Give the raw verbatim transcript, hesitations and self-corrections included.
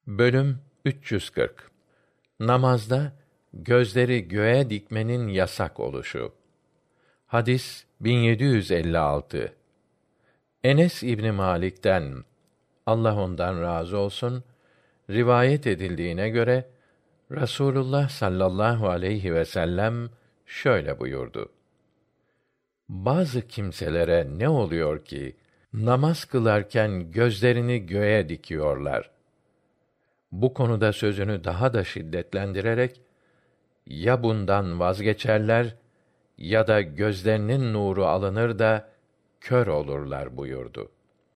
Bölüm üç yüz kırk. Namazda gözleri göğe dikmenin yasak oluşu. Hadis bin yedi yüz elli altı. Enes İbni Malik'ten, Allah ondan razı olsun, rivayet edildiğine göre Rasulullah sallallahu aleyhi ve sellem şöyle buyurdu: Bazı kimselere ne oluyor ki namaz kılarken gözlerini göğe dikiyorlar? Bu konuda sözünü daha da şiddetlendirerek, ya bundan vazgeçerler ya da gözlerinin nuru alınır da kör olurlar buyurdu.